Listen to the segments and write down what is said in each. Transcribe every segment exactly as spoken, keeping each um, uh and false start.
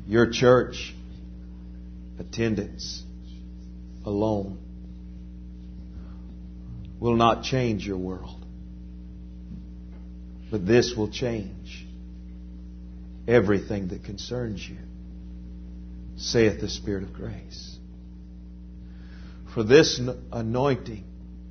Your church attendance alone will not change your world. But this will change everything that concerns you, saith the Spirit of grace. For this anointing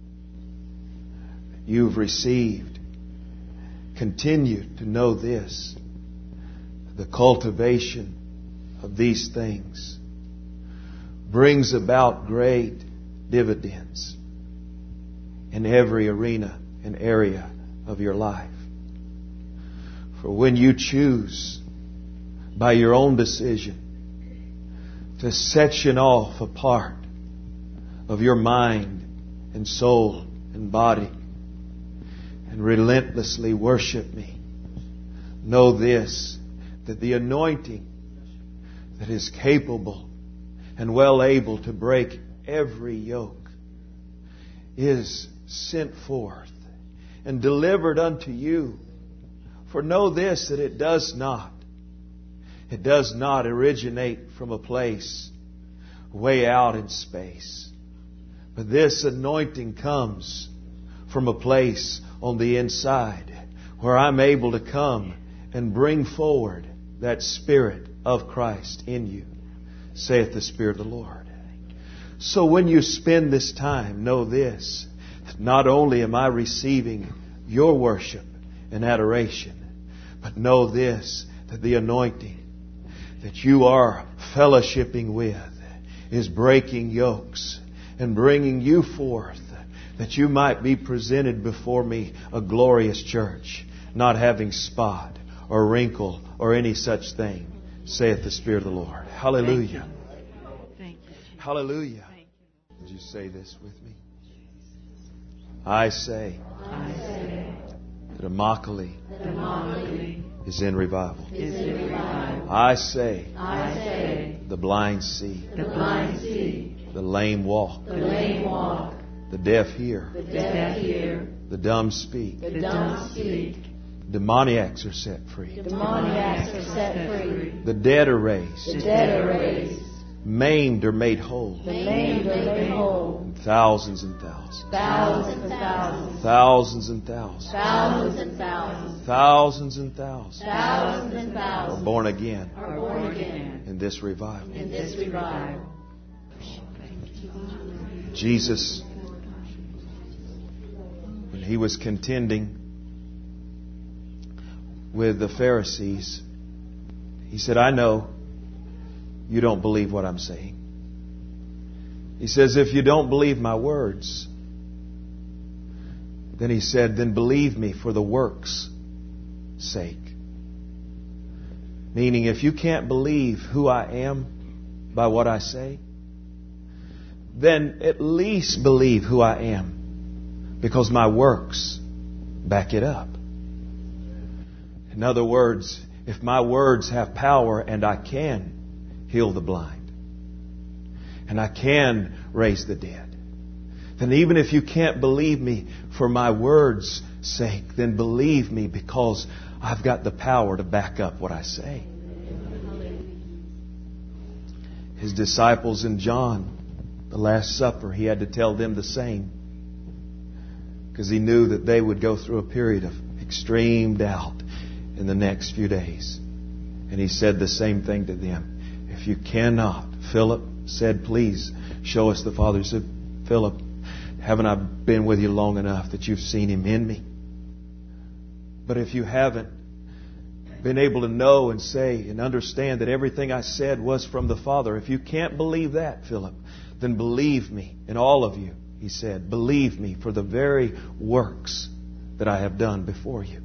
you've received, continue to know this. The cultivation of these things brings about great dividends in every arena and area of your life. For when you choose by your own decision to section off a part of your mind and soul and body and relentlessly worship me, know this, that the anointing that is capable and well able to break every yoke is sent forth and delivered unto you. For know this, that it does not, it does not originate from a place way out in space. But this anointing comes from a place on the inside where I'm able to come and bring forward that Spirit of Christ in you, saith the Spirit of the Lord. So when you spend this time, know this, that not only am I receiving your worship and adoration, but know this, that the anointing that you are fellowshipping with is breaking yokes and bringing you forth, that you might be presented before me a glorious church, not having spot or wrinkle or any such thing, saith the Spirit of the Lord. Hallelujah. Thank you. Hallelujah. Would you say this with me? I say, I say that Immokalee the Immokalee is in revival. is in revival. I say, I say the blind see, the blind see, the lame walk, the lame walk, the deaf hear, the deaf hear, the dumb speak, the dumb speak, demoniacs are set free, demoniacs are set free, the dead are raised, the dead are raised, maimed are made whole, the lame are made whole, and thousands and thousands, thousands and thousands, thousands and thousands, thousands and thousands, thousands and thousands thousands and are thousands born again are born again in this revival. in this revival. Jesus, when He was contending with the Pharisees, He said, I know you don't believe what I'm saying. He says, if you don't believe my words, then He said, then believe me for the work's sake. Meaning, if you can't believe who I am by what I say, then at least believe who I am, because my works back it up. In other words, if my words have power and I can heal the blind and I can raise the dead, then even if you can't believe me for my words' sake, then believe me because I've got the power to back up what I say. His disciples in John, the Last Supper, He had to tell them the same, because He knew that they would go through a period of extreme doubt in the next few days. And He said the same thing to them. If you cannot, Philip said, please show us the Father. He said, Philip, haven't I been with you long enough that you've seen Him in me? But if you haven't been able to know and say and understand that everything I said was from the Father, if you can't believe that, Philip, then believe me, and all of you, He said, believe me for the very works that I have done before you.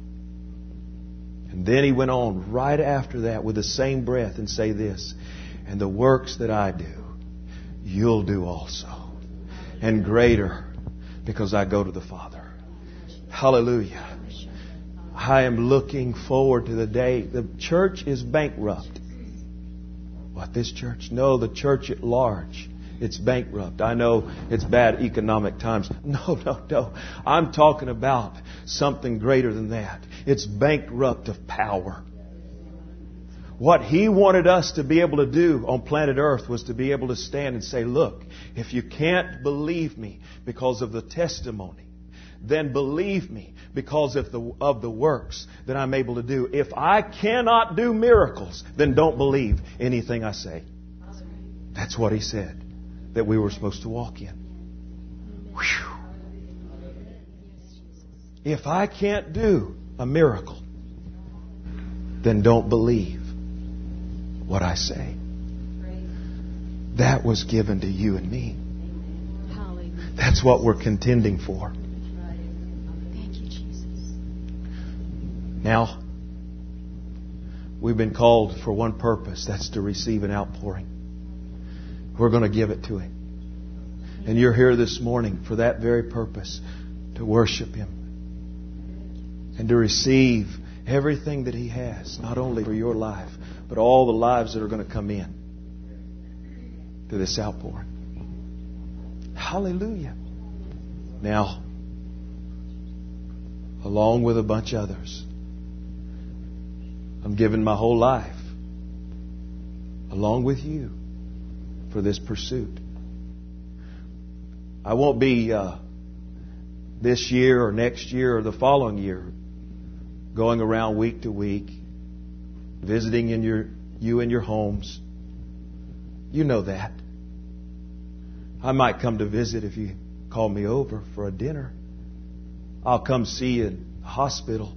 And then He went on right after that with the same breath and say this, and the works that I do, you'll do also, and greater, because I go to the Father. Hallelujah. I am looking forward to the day. The church is bankrupt. What, this church? No, the church at large. It's bankrupt. I know it's bad economic times. No, no, no. I'm talking about something greater than that. It's bankrupt of power. What He wanted us to be able to do on planet Earth was to be able to stand and say, look, if you can't believe me because of the testimony, then believe me because of the, of the works that I'm able to do. If I cannot do miracles, then don't believe anything I say. That's what He said that we were supposed to walk in. Whew. If I can't do a miracle, then don't believe what I say. That was given to you and me. That's what we're contending for. Thank you, Jesus. Now, we've been called for one purpose. That's to receive an outpouring. We're going to give it to Him. And you're here this morning for that very purpose, to worship Him and to receive everything that He has, not only for your life, but all the lives that are going to come in to this outpouring. Hallelujah. Now, along with a bunch of others, I'm giving my whole life, along with you, for this pursuit. I won't be uh, this year or next year or the following year going around week to week, visiting in your you in your homes. You know that. I might come to visit if you call me over for a dinner. I'll come see you in the hospital.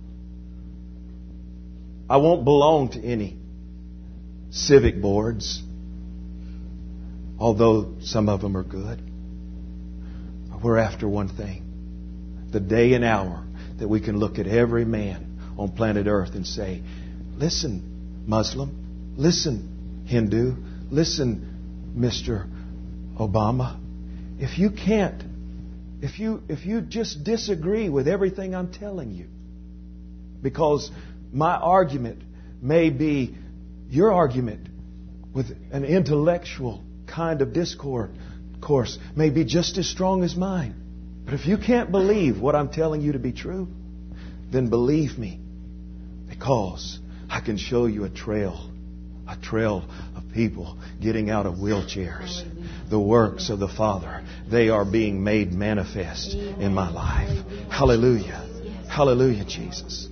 I won't belong to any civic boards, although some of them are good. We're after one thing. The day and hour that we can look at every man on planet Earth and say, listen, Muslim, listen, Hindu, listen, Mister Obama, if you can't, if you if you just disagree with everything I'm telling you, because my argument may be your argument with an intellectual kind of discord course may be just as strong as mine. But if you can't believe what I'm telling you to be true, then believe me, because I can show you a trail, a trail of people getting out of wheelchairs. The works of the Father, they are being made manifest in my life. Hallelujah. Hallelujah, Jesus.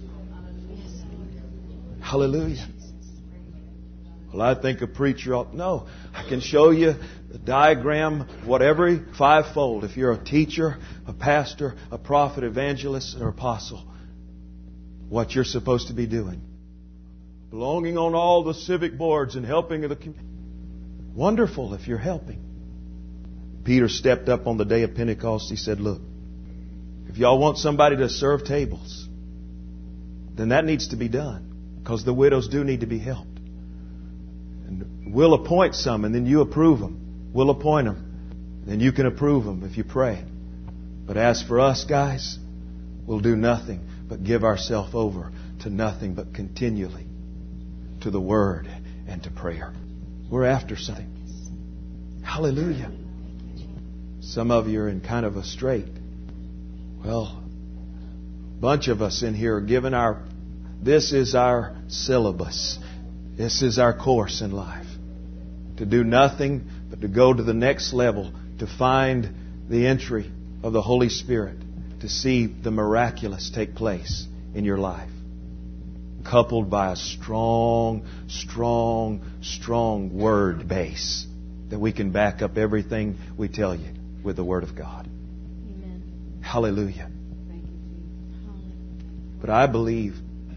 Hallelujah. Well, I think a preacher ought... No, I can show you the diagram, whatever fivefold. If you're a teacher, a pastor, a prophet, evangelist, or apostle, what you're supposed to be doing. Belonging on all the civic boards and helping the community. Wonderful if you're helping. Peter stepped up on the day of Pentecost. He said, look, if y'all want somebody to serve tables, then that needs to be done, because the widows do need to be helped. And we'll appoint some, and then you approve them. We'll appoint them. Then you can approve them if you pray. But as for us, guys, we'll do nothing but give ourselves over to nothing but continually to the Word and to prayer. We're after something. Hallelujah. Some of you are in kind of a strait. Well, a bunch of us in here are given our... This is our syllabus. This is our course in life. To do nothing but to go to the next level, to find the entry of the Holy Spirit, to see the miraculous take place in your life. Coupled by a strong, strong, strong word base that we can back up everything we tell you with the Word of God. Amen. Hallelujah. Thank you, Jesus. But I believe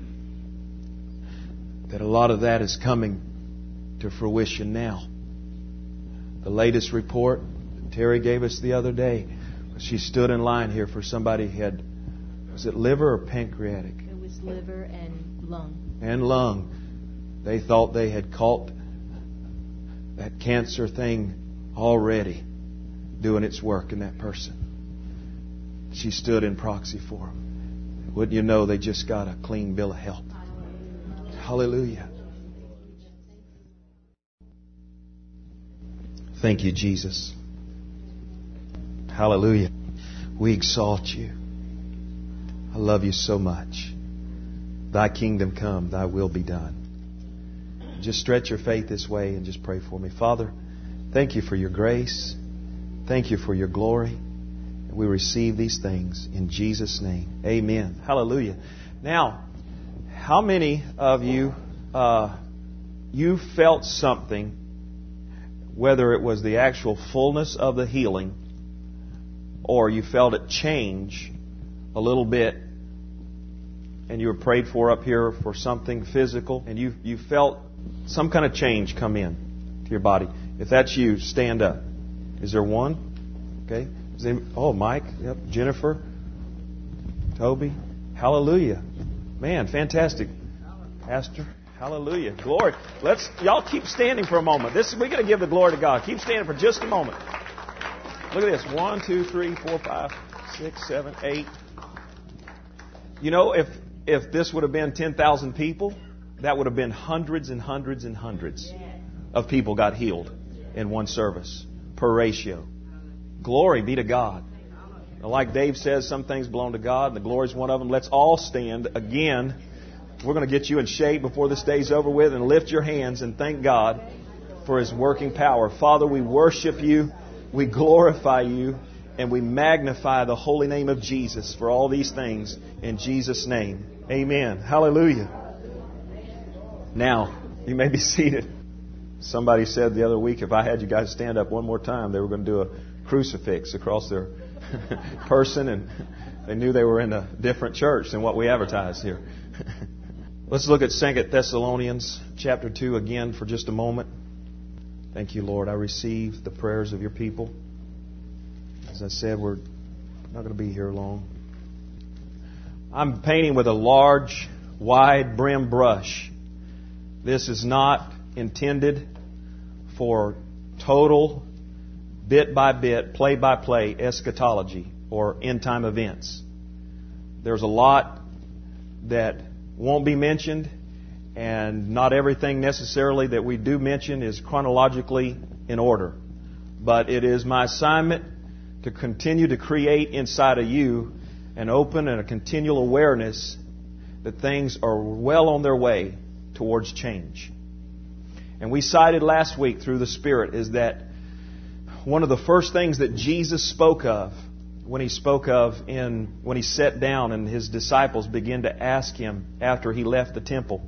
that a lot of that is coming to fruition now. The latest report Terry gave us the other day, she stood in line here for somebody who had, was it liver or pancreatic? It was liver and lung. And lung. They thought they had caught that cancer thing already doing its work in that person. She stood in proxy for them. Wouldn't you know, they just got a clean bill of health. Hallelujah. Thank you, Jesus. Hallelujah. We exalt you. I love you so much. Thy kingdom come, thy will be done. Just stretch your faith this way and just pray for me. Father, thank you for your grace. Thank you for your glory. We receive these things in Jesus' name. Amen. Hallelujah. Now, how many of you, uh, you felt something, whether it was the actual fullness of the healing or you felt it change a little bit, and you were prayed for up here for something physical, and you, you felt some kind of change come in to your body? If that's you, stand up. Is there one? Okay. Is there, oh, Mike. Yep. Jennifer. Toby. Hallelujah. Man, fantastic. Pastor. Hallelujah. Glory. Let's, y'all keep standing for a moment. This, we're going to give the glory to God. Keep standing for just a moment. Look at this. One, two, three, four, five, six, seven, eight. You know, if if this would have been ten thousand people, that would have been hundreds and hundreds and hundreds of people got healed in one service per ratio. Glory be to God. And like Dave says, some things belong to God, and the glory is one of them. Let's all stand again. We're going to get you in shape before this day's over with, and lift your hands and thank God for His working power. Father, we worship you, we glorify you, and we magnify the holy name of Jesus for all these things in Jesus' name. Amen. Hallelujah. Now, you may be seated. Somebody said the other week, if I had you guys stand up one more time, they were going to do a crucifix across their person, and they knew they were in a different church than what we advertise here. Let's look at Second Thessalonians chapter two again for just a moment. Thank you, Lord. I receive the prayers of your people. As I said, we're not going to be here long. I'm painting with a large, wide brim brush. This is not intended for total, bit by bit, play by play eschatology or end time events. There's a lot that won't be mentioned, and not everything necessarily that we do mention is chronologically in order. But it is my assignment to continue to create inside of you an open and a continual awareness that things are well on their way towards change. And we cited last week through the Spirit is that one of the first things that Jesus spoke of when he spoke of in when he sat down and his disciples began to ask him after he left the temple,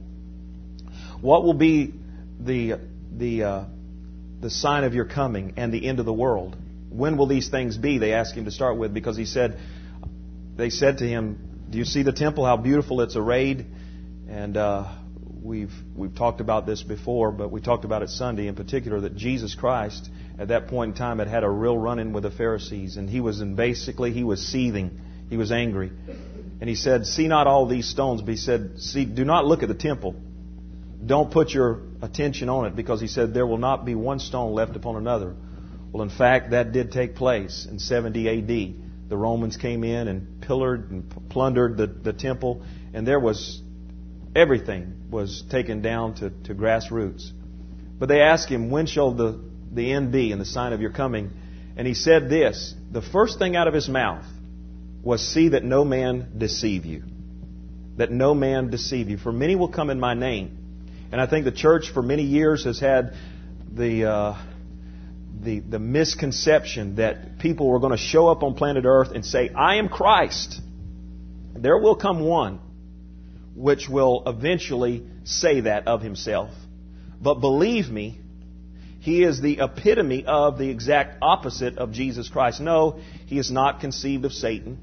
what will be the the uh, the sign of your coming and the end of the world? When will these things be? They asked him to start with, because he said, they said to him, do you see the temple, how beautiful it's arrayed? And uh, we've we've talked about this before, but we talked about it Sunday in particular, that Jesus Christ at that point in time had had a real run-in with the Pharisees, and he was in basically he was seething, he was angry, and he said, "See not all these stones," but he said, "See, do not look at the temple. Don't put your attention on it," because he said, "There will not be one stone left upon another." Well, in fact, that did take place in seventy A D. The Romans came in and pillared and plundered the, the temple, and there was everything was taken down to, to grassroots. But they asked him, when shall the, the end be and the sign of your coming? And he said this, the first thing out of his mouth was, "See that no man deceive you. That no man deceive you. For many will come in my name." And I think the church for many years has had the... Uh, The, the misconception that people were going to show up on planet Earth and say, "I am Christ." There will come one which will eventually say that of himself. But believe me, he is the epitome of the exact opposite of Jesus Christ. No, he is not conceived of Satan.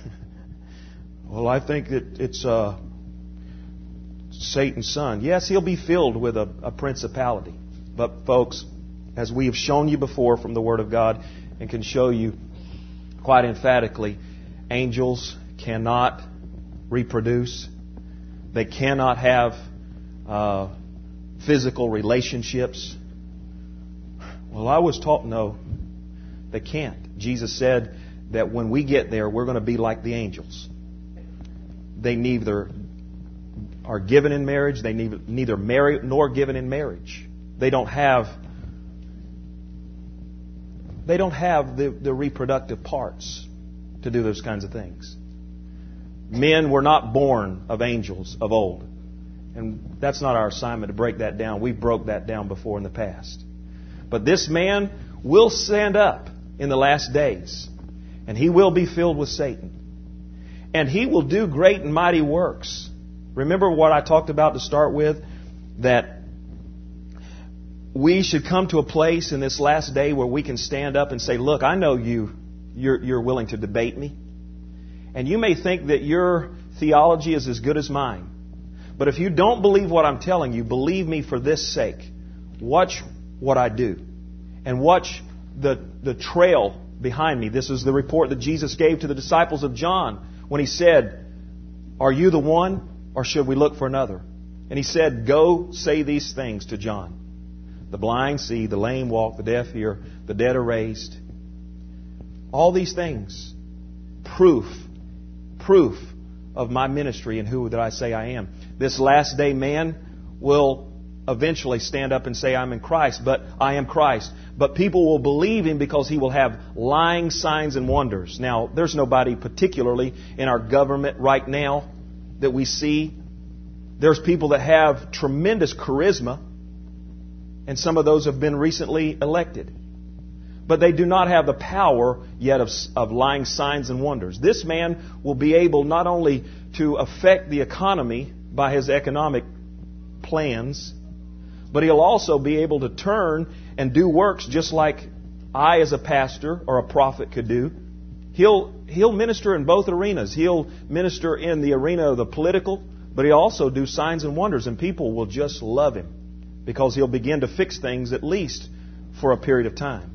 Well, I think that it's uh, Satan's son. Yes, he'll be filled with a, a principality. But folks, as we have shown you before from the Word of God, and can show you quite emphatically, angels cannot reproduce. They cannot have uh, physical relationships. Well, I was taught, no, they can't. Jesus said that when we get there, we're going to be like the angels. They neither are given in marriage, they neither, neither marry nor given in marriage. They don't have They don't have the, the reproductive parts to do those kinds of things. Men were not born of angels of old. And that's not our assignment to break that down. We broke that down before in the past. But this man will stand up in the last days. And he will be filled with Satan. And he will do great and mighty works. Remember what I talked about to start with? That we should come to a place in this last day where we can stand up and say, look, I know you, you're, you're willing to debate me. And you may think that your theology is as good as mine. But if you don't believe what I'm telling you, believe me for this sake. Watch what I do. And watch the, the trail behind me. This is the report that Jesus gave to the disciples of John when he said, are you the one, or should we look for another? And he said, go say these things to John. The blind see, the lame walk, the deaf hear, the dead are raised. All these things. Proof. Proof of my ministry and who that I say I am. This last day man will eventually stand up and say, I'm in Christ, but I am Christ. But people will believe him because he will have lying signs and wonders. Now, there's nobody particularly in our government right now that we see. There's people that have tremendous charisma, and some of those have been recently elected. But they do not have the power yet of, of lying signs and wonders. This man will be able not only to affect the economy by his economic plans, but he'll also be able to turn and do works just like I as a pastor or a prophet could do. He'll, he'll minister in both arenas. He'll minister in the arena of the political, but he'll also do signs and wonders, and people will just love him because he'll begin to fix things at least for a period of time.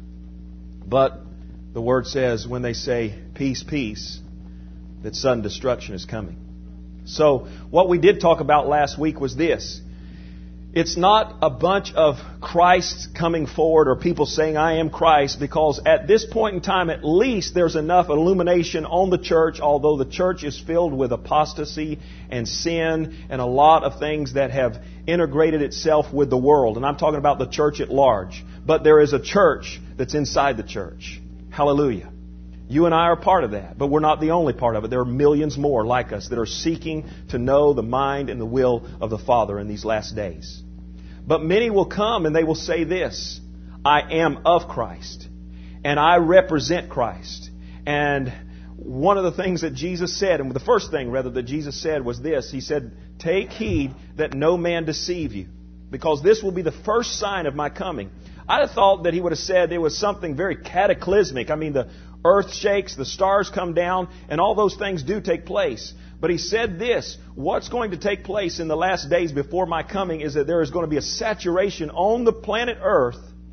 But the Word says when they say, peace, peace, that sudden destruction is coming. So what we did talk about last week was this. It's not a bunch of Christs coming forward or people saying, I am Christ, because at this point in time, at least there's enough illumination on the church, although the church is filled with apostasy and sin and a lot of things that have integrated itself with the world. And I'm talking about the church at large. But there is a church that's inside the church. Hallelujah. You and I are part of that, but we're not the only part of it. There are millions more like us that are seeking to know the mind and the will of the Father in these last days. But many will come and they will say this, I am of Christ, and I represent Christ. And one of the things that Jesus said, and the first thing rather that Jesus said was this, He said, take heed that no man deceive you, because this will be the first sign of my coming. I'd have thought that He would have said there was something very cataclysmic. I mean, the earth shakes, the stars come down, and all those things do take place. But He said this, what's going to take place in the last days before my coming is that there is going to be a saturation on the planet Earth,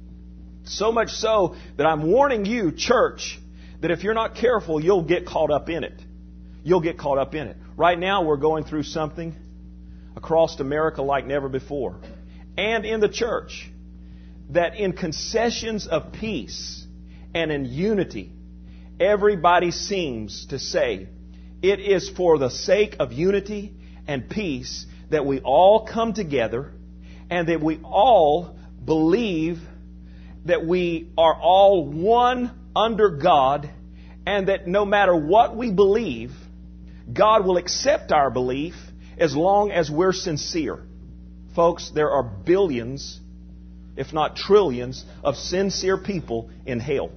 so much so that I'm warning you, church, that if you're not careful, you'll get caught up in it. You'll get caught up in it. Right now, we're going through something across America like never before. And in the church, that in concessions of peace and in unity, everybody seems to say, it is for the sake of unity and peace that we all come together and that we all believe that we are all one under God, and that no matter what we believe, God will accept our belief as long as we're sincere. Folks, there are billions, if not trillions, of sincere people in hell.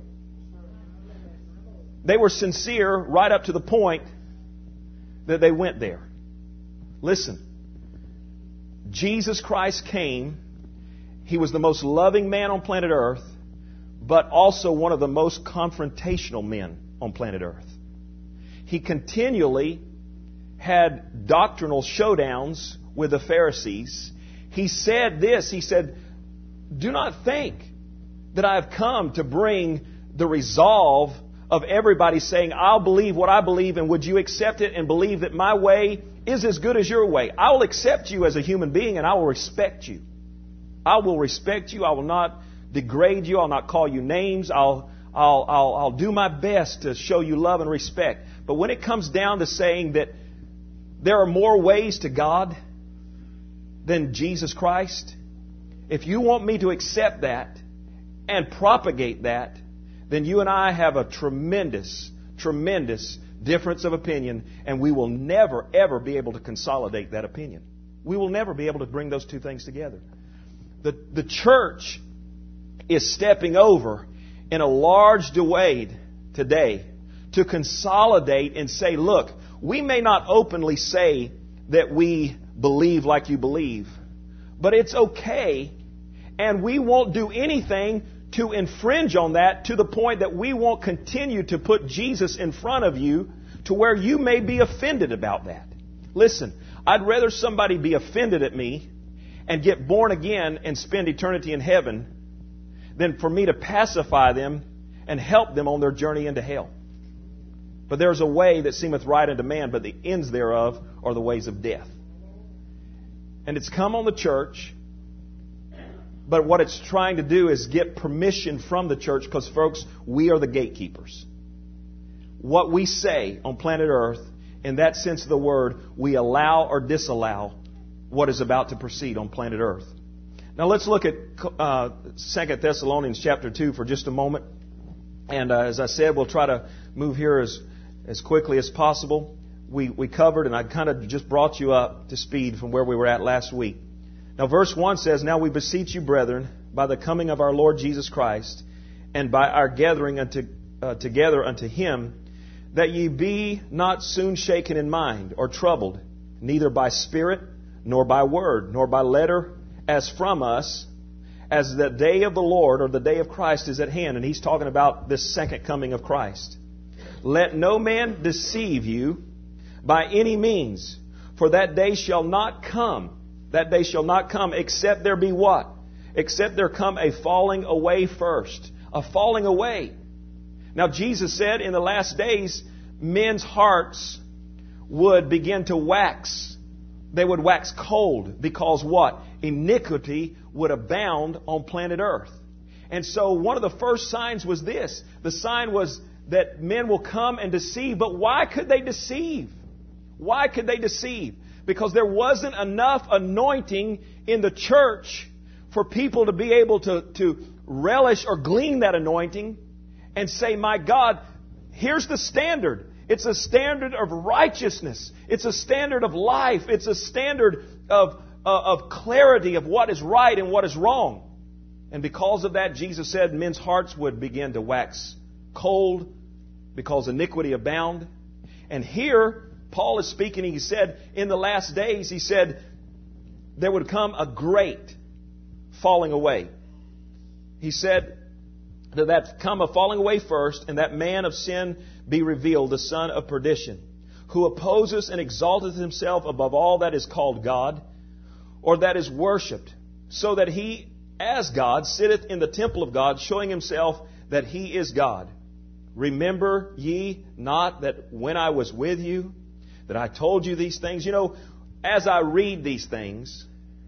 They were sincere right up to the point that they went there. Listen, Jesus Christ came. He was the most loving man on planet Earth, but also one of the most confrontational men on planet Earth. He continually had doctrinal showdowns with the Pharisees. He said this, he said, do not think that I have come to bring the resolve of everybody saying, I'll believe what I believe, and would you accept it and believe that my way is as good as your way? I will accept you as a human being, and I will respect you. I will respect you. I will not degrade you. I'll not call you names. I'll, I'll, I'll, I'll do my best to show you love and respect. But when it comes down to saying that there are more ways to God than Jesus Christ, if you want me to accept that and propagate that, then you and I have a tremendous, tremendous difference of opinion, and we will never, ever be able to consolidate that opinion. We will never be able to bring those two things together. The, the church is stepping over in a large way today to consolidate and say, look, we may not openly say that we believe like you believe, but it's okay, and we won't do anything to infringe on that to the point that we won't continue to put Jesus in front of you to where you may be offended about that. Listen, I'd rather somebody be offended at me and get born again and spend eternity in heaven than for me to pacify them and help them on their journey into hell. But there's a way that seemeth right unto man, but the ends thereof are the ways of death. And it's come on the church, but what it's trying to do is get permission from the church, because, folks, we are the gatekeepers. What we say on planet Earth, in that sense of the word, we allow or disallow what is about to proceed on planet Earth. Now let's look at uh, Second Thessalonians chapter two for just a moment. And uh, as I said, we'll try to move here as, as quickly as possible. We, we covered, and I kind of just brought you up to speed from where we were at last week. Now verse one says, Now we beseech you, brethren, by the coming of our Lord Jesus Christ, and by our gathering unto, uh, together unto Him, that ye be not soon shaken in mind, or troubled, neither by spirit, nor by word, nor by letter, as from us, as the day of the Lord, or the day of Christ, is at hand. And he's talking about this second coming of Christ. Let no man deceive you by any means, for that day shall not come. That day shall not come, except there be what? Except there come a falling away first. A falling away. Now Jesus said in the last days, men's hearts would begin to wax. They would wax cold, because what? Iniquity would abound on planet Earth. And so one of the first signs was this. The sign was that men will come and deceive. But why could they deceive? Why could they deceive? Because there wasn't enough anointing in the church for people to be able to, to relish or glean that anointing and say, my God, here's the standard. It's a standard of righteousness. It's a standard of life. It's a standard of, uh, of clarity of what is right and what is wrong. And because of that, Jesus said men's hearts would begin to wax cold because iniquity abound. And here, Paul is speaking, he said, in the last days, he said, there would come a great falling away. He said that that come a falling away first, and that man of sin be revealed, the son of perdition, who opposes and exalteth himself above all that is called God, or that is worshipped, so that he, as God, sitteth in the temple of God, showing himself that he is God. Remember ye not that when I was with you, that I told you these things? You know, as I read these things,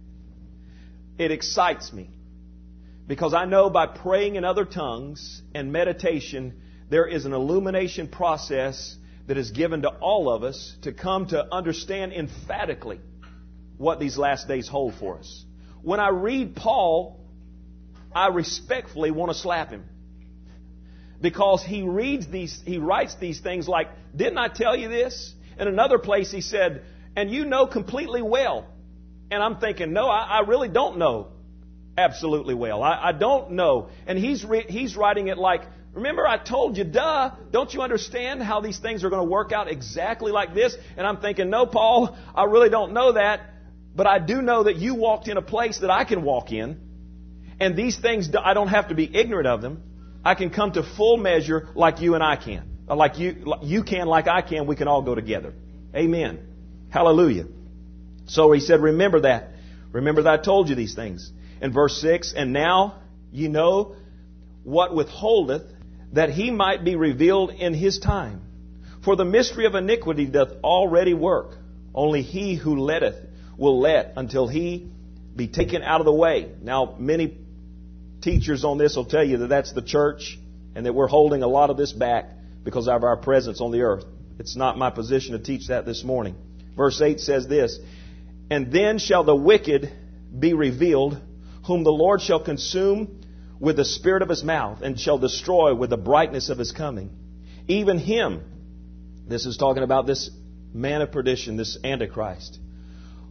it excites me. Because I know by praying in other tongues and meditation, there is an illumination process that is given to all of us to come to understand emphatically what these last days hold for us. When I read Paul, I respectfully want to slap him. Because he reads these, he writes these things like, didn't I tell you this? In another place he said, and you know completely well. And I'm thinking, no, I, I really don't know absolutely well. I, I don't know. And he's re- he's writing it like, remember I told you, duh, don't you understand how these things are going to work out exactly like this? And I'm thinking, no, Paul, I really don't know that. But I do know that you walked in a place that I can walk in. And these things, I don't have to be ignorant of them. I can come to full measure like you and I can. Like you, like you can, like I can, we can all go together. Amen. Hallelujah. So he said, remember that. Remember that I told you these things. In verse six, and now ye know what withholdeth, that he might be revealed in his time. For the mystery of iniquity doth already work. Only he who letteth will let until he be taken out of the way. Now, many teachers on this will tell you that that's the church and that we're holding a lot of this back because of our presence on the earth. It's not my position to teach that this morning. Verse eight says this, and then shall the wicked be revealed, whom the Lord shall consume with the spirit of his mouth, and shall destroy with the brightness of his coming. Even him, this is talking about this man of perdition, this Antichrist,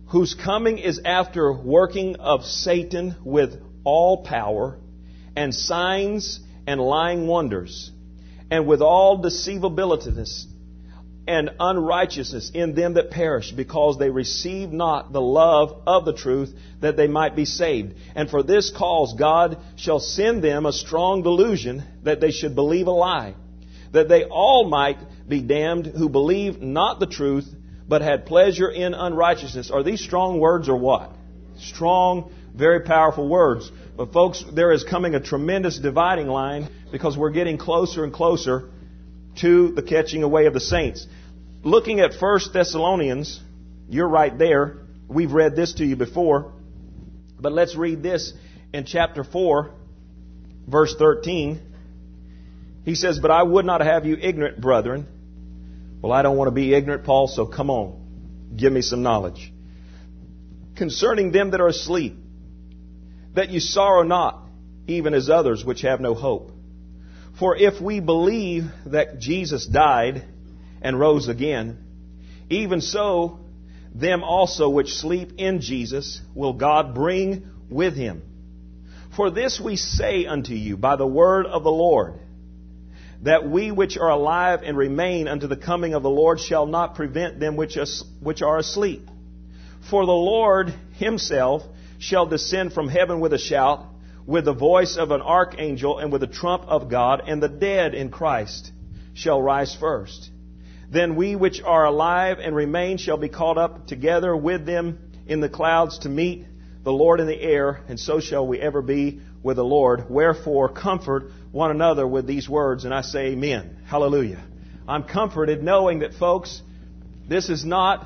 whose coming is after working of Satan with all power and signs and lying wonders, and with all deceivability and unrighteousness in them that perish, because they receive not the love of the truth, that they might be saved. And for this cause God shall send them a strong delusion, that they should believe a lie, that they all might be damned who believe not the truth, but had pleasure in unrighteousness. Are these strong words or what? Strong, very powerful words. But folks, there is coming a tremendous dividing line, because we're getting closer and closer to the catching away of the saints. Looking at First Thessalonians, you're right there. We've read this to you before. But let's read this in chapter four, verse thirteen. He says, "But I would not have you ignorant, brethren." Well, I don't want to be ignorant, Paul, so come on. Give me some knowledge. "Concerning them that are asleep, that you sorrow not, even as others which have no hope. For if we believe that Jesus died and rose again, even so them also which sleep in Jesus will God bring with him. For this we say unto you by the word of the Lord, that we which are alive and remain unto the coming of the Lord shall not prevent them which are asleep. For the Lord himself shall descend from heaven with a shout, with the voice of an archangel, and with the trump of God, and the dead in Christ shall rise first. Then we which are alive and remain shall be caught up together with them in the clouds to meet the Lord in the air, and so shall we ever be with the Lord. Wherefore comfort one another with these words, and I say amen." Hallelujah. I'm comforted knowing that, folks, this is not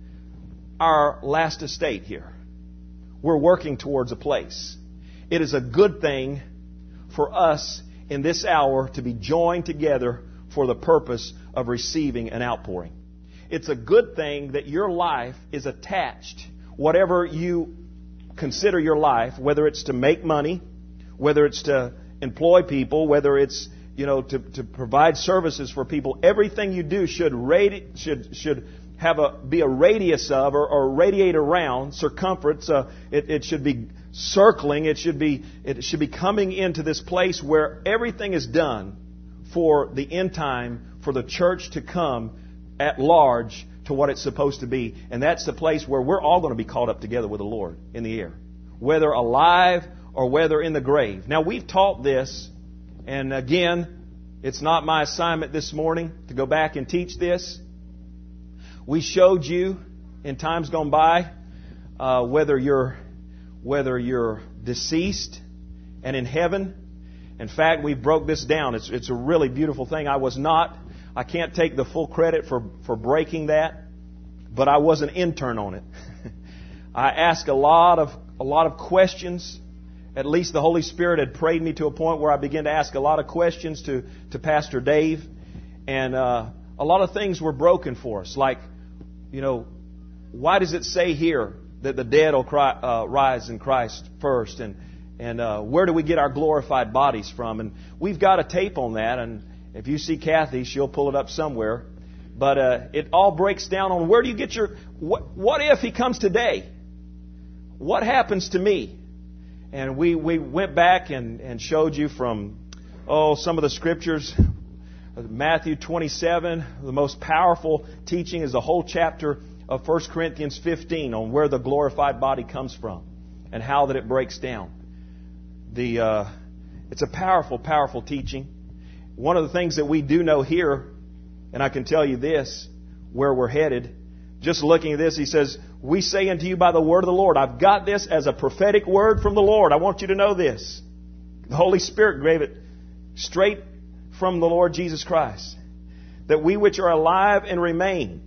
our last estate here. We're working towards a place. It is a good thing for us in this hour to be joined together for the purpose of receiving an outpouring. It's a good thing that your life is attached, whatever you consider your life, whether it's to make money, whether it's to employ people, whether it's, you know, to, to provide services for people. Everything you do should radi- should should have a be a radius of or, or radiate around circumference. Uh, it, it should be circling. It should be it should be coming into this place where everything is done for the end time, for the church to come at large to what it's supposed to be. And that's the place where we're all going to be caught up together with the Lord in the air, whether alive or whether in the grave. Now, we've taught this, and again, it's not my assignment this morning to go back and teach this. We showed you in times gone by uh, whether you're whether you're deceased and in heaven. In fact, we broke this down. It's it's a really beautiful thing. I was not, I can't take the full credit for, for breaking that, but I was an intern on it. I asked a lot of a lot of questions. At least the Holy Spirit had prayed me to a point where I began to ask a lot of questions to, to Pastor Dave. And uh, a lot of things were broken for us. Like, you know, why does it say here that the dead will cry, uh, rise in Christ first? And and uh, where do we get our glorified bodies from? And we've got a tape on that. And if you see Kathy, she'll pull it up somewhere. But uh, it all breaks down on where do you get your... What, what if He comes today? What happens to me? And we, we went back and, and showed you from, oh, some of the scriptures. Matthew twenty-seven, the most powerful teaching is the whole chapter of First Corinthians fifteen on where the glorified body comes from and how that it breaks down. The uh, it's a powerful, powerful teaching. One of the things that we do know here, and I can tell you this, where we're headed, just looking at this, he says, "We say unto you by the word of the Lord." I've got this as a prophetic word from the Lord. I want you to know this. The Holy Spirit gave it straight from the Lord Jesus Christ. That we which are alive and remain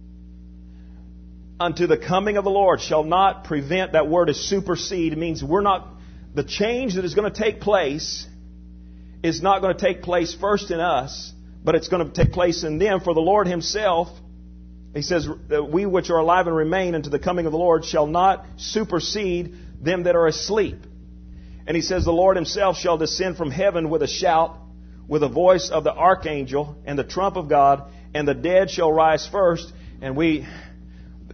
unto the coming of the Lord shall not prevent. That word is supersede. It means we're not, the change that is going to take place is not going to take place first in us, but it's going to take place in them. For the Lord Himself, He says, that we which are alive and remain unto the coming of the Lord shall not supersede them that are asleep. And He says, the Lord Himself shall descend from heaven with a shout, with the voice of the archangel and the trump of God, and the dead shall rise first. And we,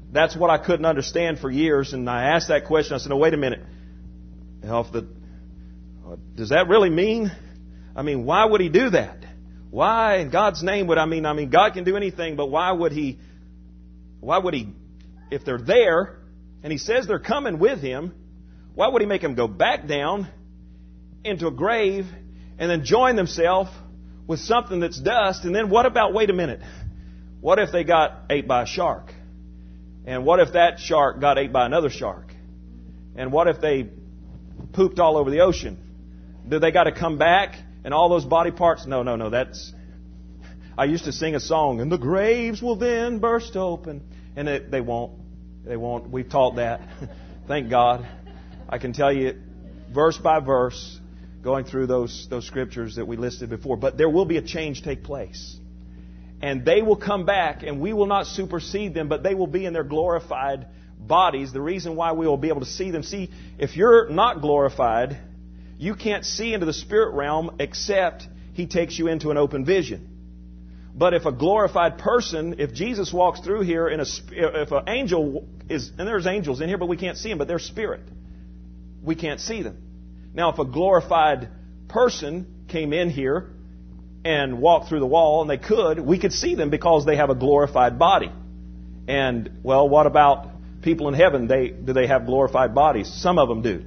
That's what I couldn't understand for years. And I asked that question. I said, no, wait a minute. You know, if the, does that really mean? I mean, why would He do that? Why in God's name would I mean? I mean, God can do anything, but why would He? Why would He? If they're there, and He says they're coming with Him, why would He make them go back down into a grave and then join themselves with something that's dust? And then what about? Wait a minute. What if they got ate by a shark? And what if that shark got ate by another shark? And what if they pooped all over the ocean? Do they got to come back and all those body parts? No, no, no. That's. I used to sing a song, and the graves will then burst open, and it, they won't. They won't. We've taught that. Thank God. I can tell you, verse by verse, going through those those scriptures that we listed before. But there will be a change take place. And they will come back, and we will not supersede them, but they will be in their glorified bodies. The reason why we will be able to see them. See, if you're not glorified, you can't see into the spirit realm except He takes you into an open vision. But if a glorified person, if Jesus walks through here, in a, if an angel is, and there's angels in here, but we can't see them, but they're spirit. We can't see them. Now, if a glorified person came in here and walked through the wall, and they could, we could see them because they have a glorified body. And, well, what about people in heaven? They do they have glorified bodies? Some of them do.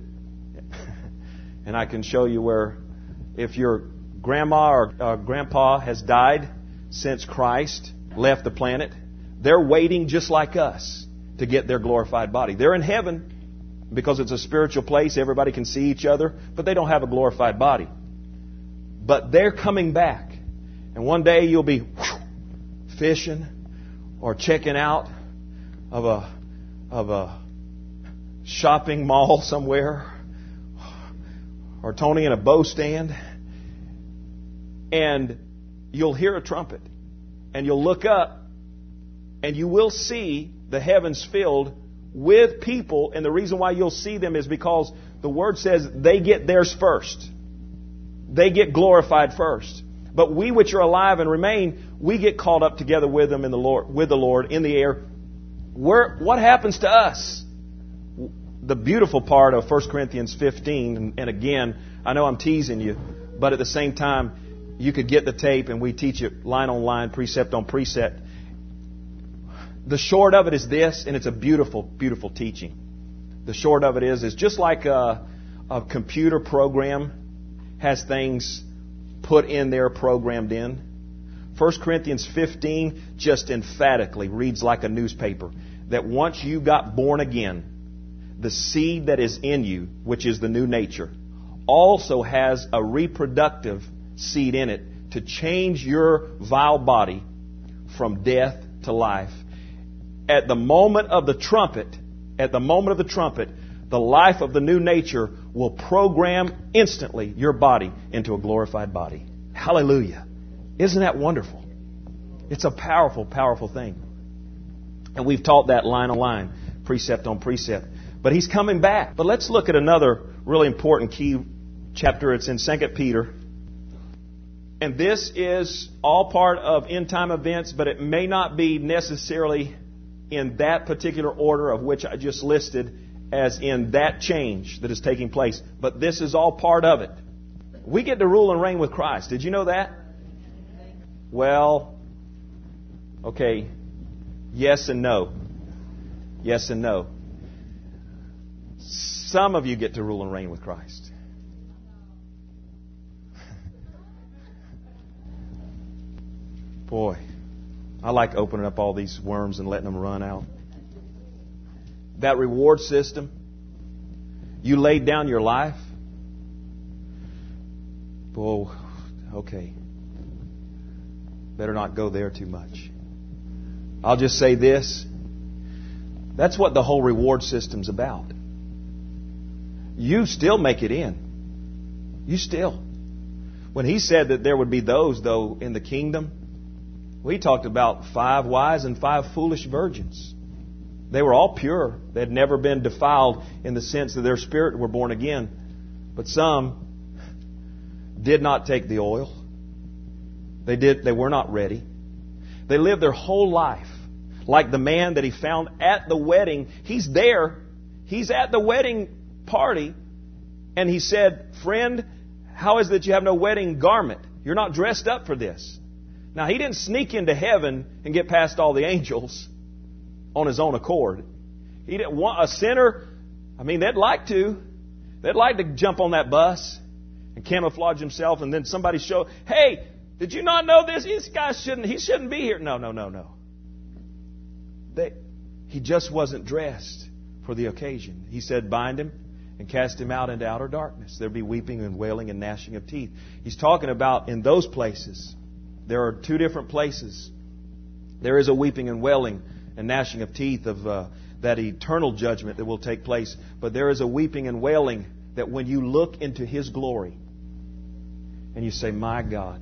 And I can show you where, if your grandma or uh, grandpa has died since Christ left the planet, they're waiting just like us to get their glorified body. They're in heaven because it's a spiritual place. Everybody can see each other, but they don't have a glorified body. But they're coming back. And one day you'll be whoosh, fishing or checking out of a of a shopping mall somewhere, or Tony in a bow stand, and you'll hear a trumpet, and you'll look up, and you will see the heavens filled with people. And the reason why you'll see them is because the Word says they get theirs first. They get glorified first. But we which are alive and remain, we get caught up together with them in the Lord, with the Lord in the air. Where, what happens to us? The beautiful part of First Corinthians fifteen, and, and again, I know I'm teasing you, but at the same time, you could get the tape and we teach it line on line, precept on precept. The short of it is this, and it's a beautiful, beautiful teaching. The short of it is, is just like a, a computer program has things put in there, programmed in. First Corinthians fifteen just emphatically reads like a newspaper that once you got born again, the seed that is in you, which is the new nature, also has a reproductive seed in it to change your vile body from death to life. At the moment of the trumpet, at the moment of the trumpet, the life of the new nature will program instantly your body into a glorified body. Hallelujah. Isn't that wonderful? It's a powerful, powerful thing. And we've taught that line on line, precept on precept. But He's coming back. But let's look at another really important key chapter. It's in Second Peter. And this is all part of end time events, but it may not be necessarily in that particular order of which I just listed as in that change that is taking place. But this is all part of it. We get to rule and reign with Christ. Did you know that? Well, okay, yes and no. Yes and no. Some of you get to rule and reign with Christ. Boy, I like opening up all these worms and letting them run out. That reward system, you laid down your life. Oh, okay. Better not go there too much. I'll just say this. That's what the whole reward system's about. You still make it in. You still. When He said that there would be those, though, in the kingdom, we talked about five wise and five foolish virgins. They were all pure. They had never been defiled in the sense that their spirit were born again. But some did not take the oil. They did. They were not ready. They lived their whole life Like the man that he found at the wedding. He's there. He's at the wedding party. And he said, friend, how is it that you have no wedding garment? You're not dressed up for this. Now, he didn't sneak into heaven and get past all the angels on his own accord. He didn't want a sinner. I mean, they'd like to. They'd like to jump on that bus and camouflage himself, and then somebody show, hey, did you not know this? This guy shouldn't, he shouldn't be here. No, no, no, no. They, he just wasn't dressed for the occasion. He said, bind him and cast him out into outer darkness. There'll be weeping and wailing and gnashing of teeth. He's talking about in those places. There are two different places. There is a weeping and wailing and gnashing of teeth of uh, that eternal judgment that will take place. But there is a weeping and wailing that when you look into His glory and you say, my God,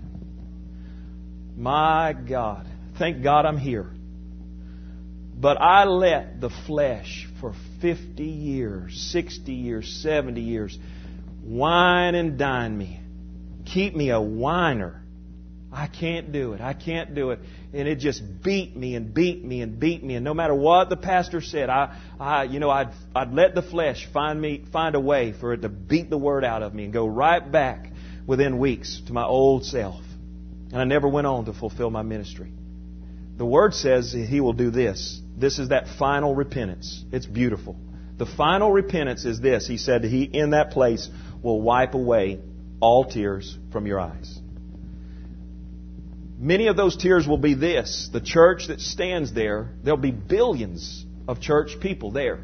my God, thank God I'm here. But I let the flesh for fifty years, sixty years, seventy years wine and dine me. Keep me a whiner. I can't do it. I can't do it. And it just beat me and beat me and beat me. And no matter what the pastor said, I, I, you know, I'd, I'd let the flesh find me, find a way for it to beat the word out of me and go right back within weeks to my old self. And I never went on to fulfill my ministry. The Word says He will do this. This is that final repentance. It's beautiful. The final repentance is this. He said He, in that place, will wipe away all tears from your eyes. Many of those tears will be this. The church that stands there, there'll be billions of church people there.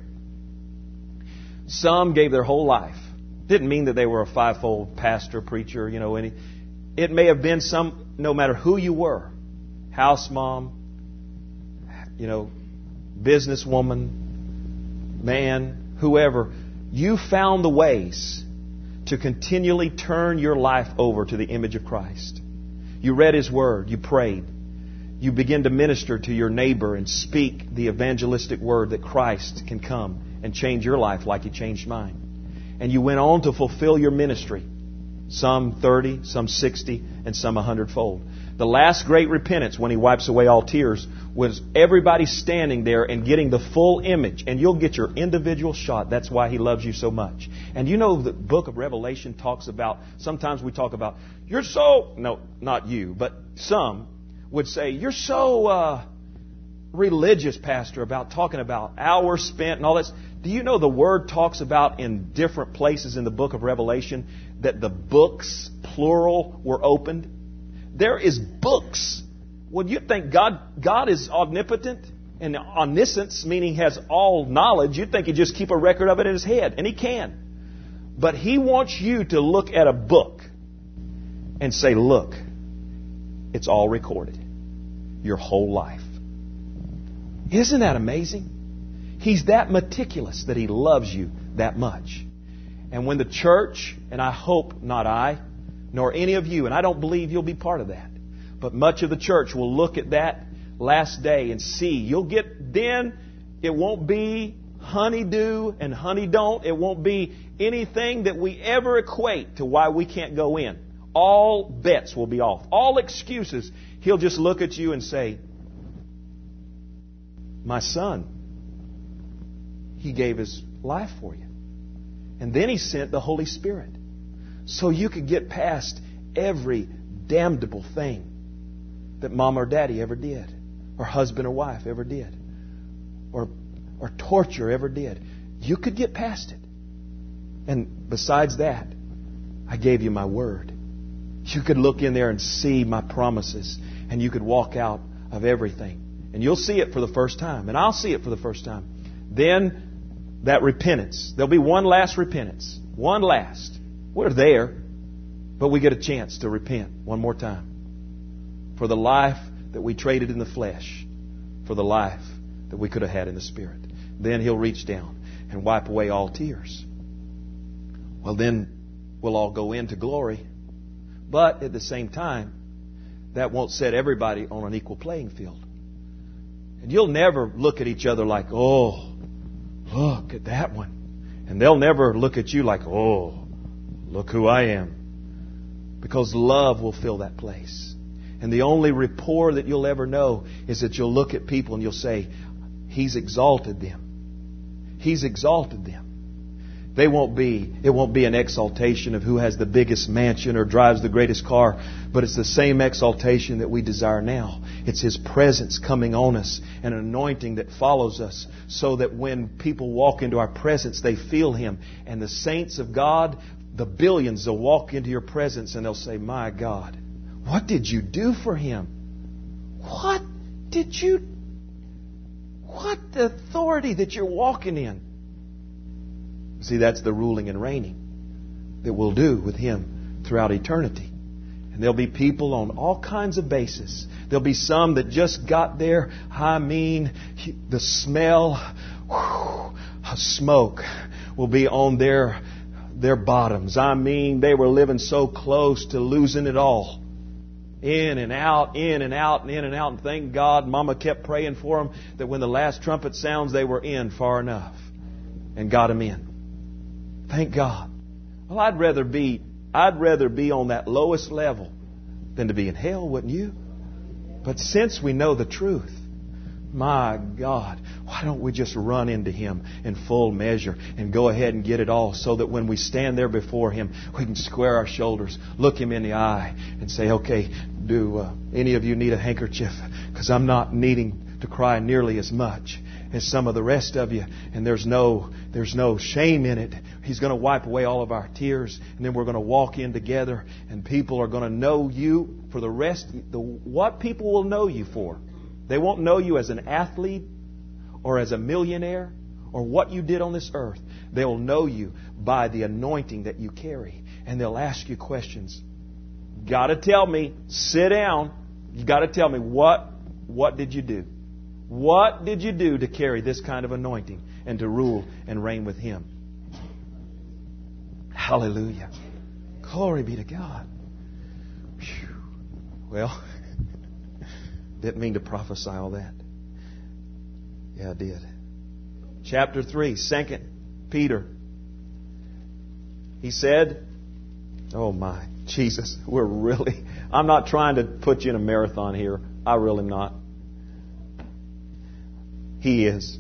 Some gave their whole life. Didn't mean that they were a fivefold pastor, preacher, you know, any. It may have been some, no matter who you were, house mom, you know, businesswoman, man, whoever, you found the ways to continually turn your life over to the image of Christ. You read His Word. You prayed. You begin to minister to your neighbor and speak the evangelistic word that Christ can come and change your life like He changed mine. And you went on to fulfill your ministry. Some thirty, some sixty, and some a hundredfold. The last great repentance, when He wipes away all tears, was everybody standing there and getting the full image. And you'll get your individual shot. That's why He loves you so much. And you know the book of Revelation talks about, sometimes we talk about, you're so, no, not you, but some would say, you're so uh, religious, Pastor, about talking about hours spent and all this. Do you know the Word talks about in different places in the book of Revelation that the books, plural, were opened? There is books. Well, you think God God is omnipotent and omniscience, meaning He has all knowledge. You'd think He'd just keep a record of it in His head, and He can. But He wants you to look at a book and say, look, it's all recorded. Your whole life. Isn't that amazing? He's that meticulous that He loves you that much. And when the church, and I hope not I, nor any of you, and I don't believe you'll be part of that, but much of the church will look at that last day and see. You'll get, then it won't be honeydew and honey don't. It won't be anything that we ever equate to why we can't go in. All bets will be off. All excuses. He'll just look at you and say, my son, He gave His life for you. And then He sent the Holy Spirit. So you could get past every damnable thing that mom or daddy ever did. Or husband or wife ever did. Or, or torture ever did. You could get past it. And besides that, I gave you my word. You could look in there and see my promises. And you could walk out of everything. And you'll see it for the first time. And I'll see it for the first time. Then that repentance. There'll be one last repentance. One last. We're there. But we get a chance to repent one more time. For the life that we traded in the flesh. For the life that we could have had in the Spirit. Then He'll reach down and wipe away all tears. Well, then we'll all go into glory. But at the same time, that won't set everybody on an equal playing field. And you'll never look at each other like, oh, look at that one. And they'll never look at you like, oh, look who I am. Because love will fill that place. And the only rapport that you'll ever know is that you'll look at people and you'll say, He's exalted them. He's exalted them. They won't be, it won't be an exaltation of who has the biggest mansion or drives the greatest car, but it's the same exaltation that we desire now. It's His presence coming on us, an anointing that follows us, so that when people walk into our presence, they feel Him. And the saints of God, the billions, will walk into your presence and they'll say, my God, what did you do for Him? What did you, what the authority that you're walking in? See, that's the ruling and reigning that we'll do with Him throughout eternity. And there'll be people on all kinds of bases. There'll be some that just got there. I mean, the smell whew, of smoke will be on their, their bottoms. I mean, they were living so close to losing it all. In and out, in and out, and in and out. And thank God Mama kept praying for them that when the last trumpet sounds, they were in far enough and got them in. Thank God. Well, I'd rather be, I'd rather be on that lowest level than to be in hell, wouldn't you? But since we know the truth, my God, why don't we just run into Him in full measure and go ahead and get it all, so that when we stand there before Him, we can square our shoulders, look Him in the eye, and say, okay, do uh, any of you need a handkerchief? Because I'm not needing to cry nearly as much as some of the rest of you, and there's no there's no shame in it. He's going to wipe away all of our tears, and then we're going to walk in together, and people are going to know you for the rest. The, what people will know you for? They won't know you as an athlete or as a millionaire or what you did on this earth. They'll know you by the anointing that you carry, and they'll ask you questions. Got to tell me. Sit down. You got to tell me what what did you do? What did you do to carry this kind of anointing and to rule and reign with Him? Hallelujah. Glory be to God. Whew. Well, didn't mean to prophesy all that. Yeah, I did. Chapter three, Second Peter. He said, oh my, Jesus, we're really, I'm not trying to put you in a marathon here. I really am not. He is.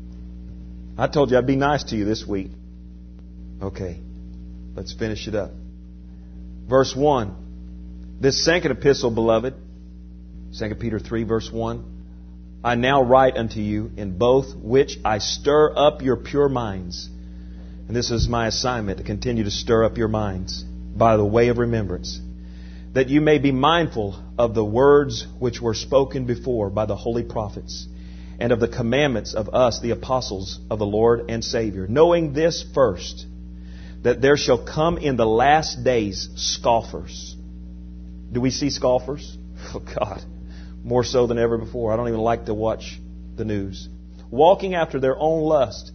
I told you I'd be nice to you this week. Okay, let's finish it up. Verse one. This second epistle, beloved, Second Peter three, verse one. I now write unto you in both which I stir up your pure minds. And this is my assignment, to continue to stir up your minds by the way of remembrance, that you may be mindful of the words which were spoken before by the holy prophets, and of the commandments of us, the apostles of the Lord and Savior, knowing this first, that there shall come in the last days scoffers. Do we see scoffers? Oh God, more so than ever before. I don't even like to watch the news. Walking after their own lust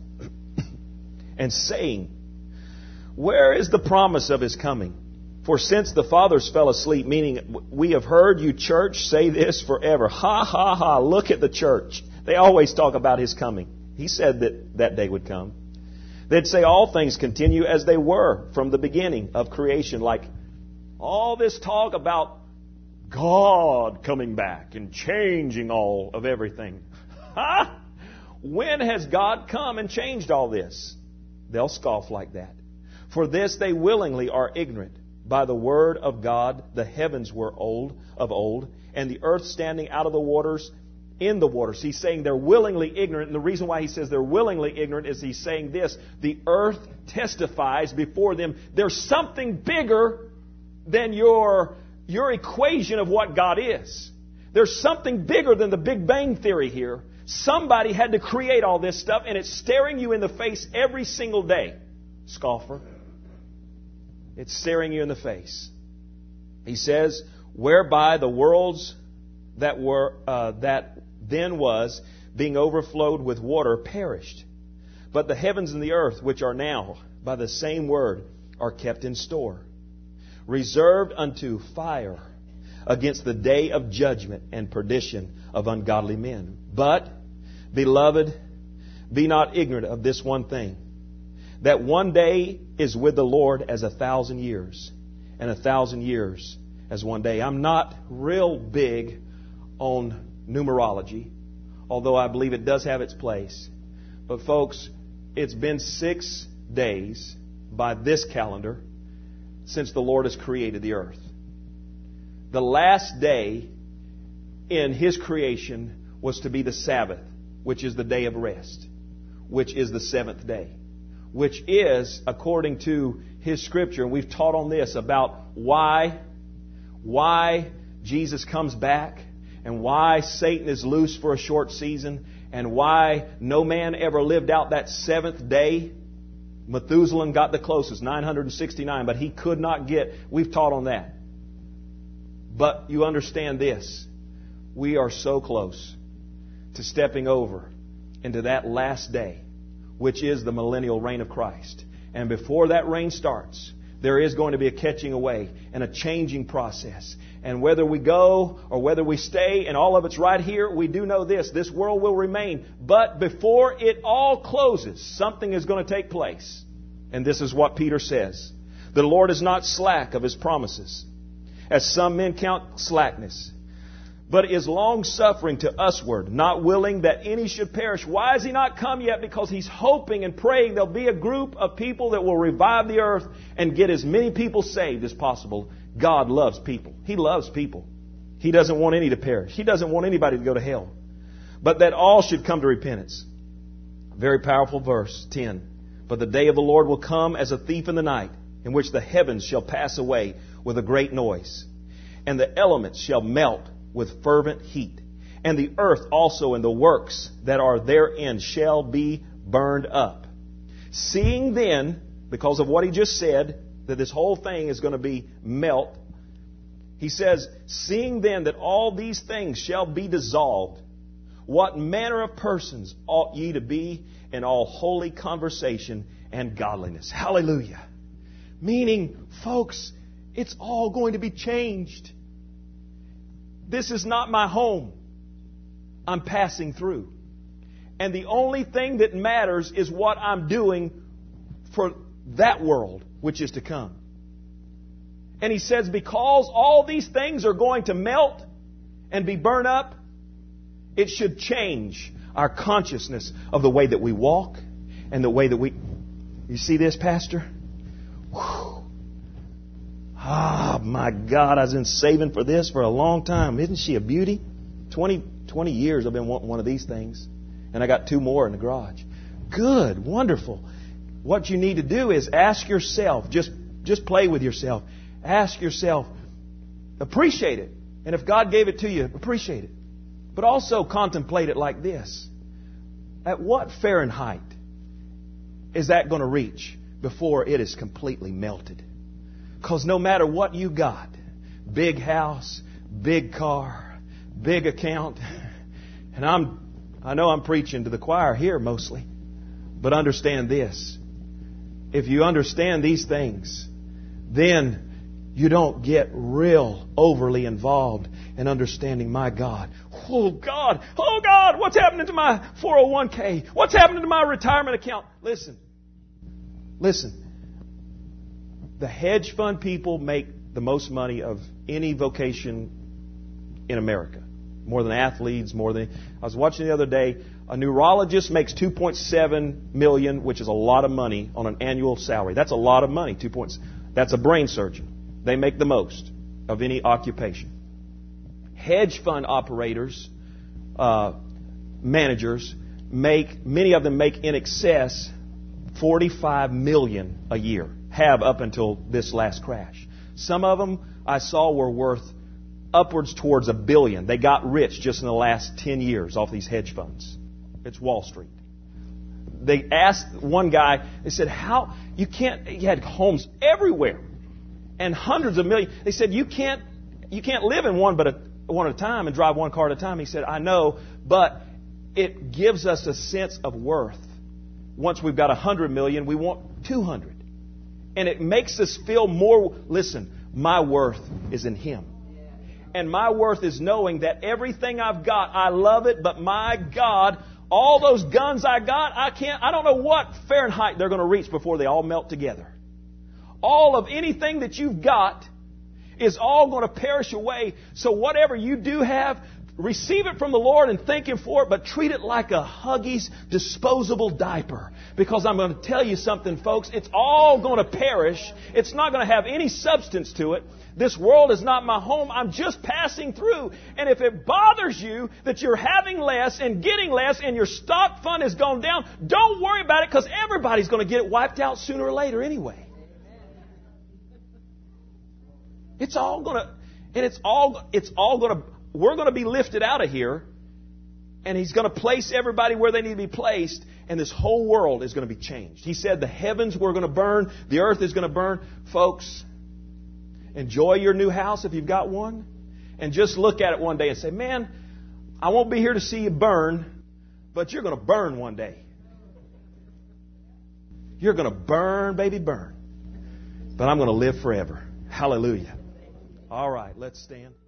and saying, where is the promise of His coming? For since the fathers fell asleep, meaning we have heard you, church, say this forever. Ha, ha, ha, look at the church. They always talk about His coming. He said that that day would come. They'd say all things continue as they were from the beginning of creation. Like all this talk about God coming back and changing all of everything. Huh? When has God come and changed all this? They'll scoff like that. For this they willingly are ignorant. By the word of God, the heavens were old of old, and the earth standing out of the waters in the waters. He's saying they're willingly ignorant. And the reason why he says they're willingly ignorant is he's saying this. The earth testifies before them. There's something bigger than your, your equation of what God is. There's something bigger than the Big Bang Theory here. Somebody had to create all this stuff, and it's staring you in the face every single day. Scoffer. It's staring you in the face. He says, whereby the worlds that were uh, that then was, being overflowed with water, perished. But the heavens and the earth, which are now, by the same word, are kept in store, reserved unto fire against the day of judgment and perdition of ungodly men. But, beloved, be not ignorant of this one thing, that one day is with the Lord as a thousand years, and a thousand years as one day. I'm not real big on numerology, although I believe it does have its place. But folks, it's been six days by this calendar since the Lord has created the earth. The last day in His creation was to be the Sabbath, which is the day of rest, which is the seventh day, which is, according to His Scripture, and we've taught on this about why, why Jesus comes back, and why Satan is loose for a short season, and why no man ever lived out that seventh day. Methuselah got the closest, nine hundred sixty-nine, but he could not get, we've taught on that. But you understand this, we are so close to stepping over into that last day, which is the millennial reign of Christ. And before that reign starts, there is going to be a catching away and a changing process. And whether we go or whether we stay, and all of it's right here, we do know this. This world will remain. But before it all closes, something is going to take place. And this is what Peter says. The Lord is not slack of His promises, as some men count slackness, but is long-suffering to usward, not willing that any should perish. Why has He not come yet? Because He's hoping and praying there'll be a group of people that will revive the earth and get as many people saved as possible. God loves people. He loves people. He doesn't want any to perish. He doesn't want anybody to go to hell. But that all should come to repentance. Very powerful verse, ten. But the day of the Lord will come as a thief in the night, in which the heavens shall pass away with a great noise, and the elements shall melt with fervent heat, and the earth also and the works that are therein shall be burned up. Seeing then, because of what he just said, that this whole thing is going to be melt, he says, seeing then that all these things shall be dissolved, what manner of persons ought ye to be in all holy conversation and godliness? Hallelujah. Meaning, folks, it's all going to be changed. This is not my home. I'm passing through. And the only thing that matters is what I'm doing for that world which is to come. And he says, because all these things are going to melt and be burned up, it should change our consciousness of the way that we walk and the way that we... You see this, Pastor? Whew. Ah, my God, I've been saving for this for a long time. Isn't she a beauty? twenty, twenty years I've been wanting one of these things. And I got two more in the garage. Good, wonderful. What you need to do is ask yourself, just, just play with yourself. Ask yourself, appreciate it. And if God gave it to you, appreciate it. But also contemplate it like this. At what Fahrenheit is that going to reach before it is completely melted? Because no matter what you got, big house, big car, big account, and I'm, I know I'm preaching to the choir here mostly, but understand this. If you understand these things, then you don't get real overly involved in understanding, my God. Oh, God. Oh, God. What's happening to my four oh one k? What's happening to my retirement account? Listen. Listen. The hedge fund people make the most money of any vocation in America. More than athletes, more than... I was watching the other day, a neurologist makes two point seven million dollars, which is a lot of money on an annual salary. That's a lot of money. Two points. That's a brain surgeon. They make the most of any occupation. Hedge fund operators, uh, managers, make many of them make in excess forty-five million dollars a year. Have up until this last crash. Some of them I saw were worth upwards towards a billion. They got rich just in the last ten years off these hedge funds. It's Wall Street. They asked one guy, they said, how, you can't, he had homes everywhere and hundreds of millions. They said, you can't, you can't live in one but a, one at a time and drive one car at a time. He said, I know, but it gives us a sense of worth. Once we've got a hundred million, we want two hundred. And it makes us feel more, listen, my worth is in Him. And my worth is knowing that everything I've got, I love it, but my God, all those guns I got, I can't, I don't know what Fahrenheit they're going to reach before they all melt together. All of anything that you've got is all going to perish away. So whatever you do have, receive it from the Lord and thank Him for it, but treat it like a Huggies disposable diaper. Because I'm going to tell you something, folks. It's all going to perish. It's not going to have any substance to it. This world is not my home. I'm just passing through. And if it bothers you that you're having less and getting less and your stock fund has gone down, don't worry about it, because everybody's going to get it wiped out sooner or later anyway. It's all going to, and it's all, it's all going to, we're going to be lifted out of here, and He's going to place everybody where they need to be placed, and this whole world is going to be changed. He said the heavens were going to burn, the earth is going to burn. Folks, enjoy your new house if you've got one, and just look at it one day and say, man, I won't be here to see you burn, but you're going to burn one day. You're going to burn, baby, burn. But I'm going to live forever. Hallelujah. All right, let's stand.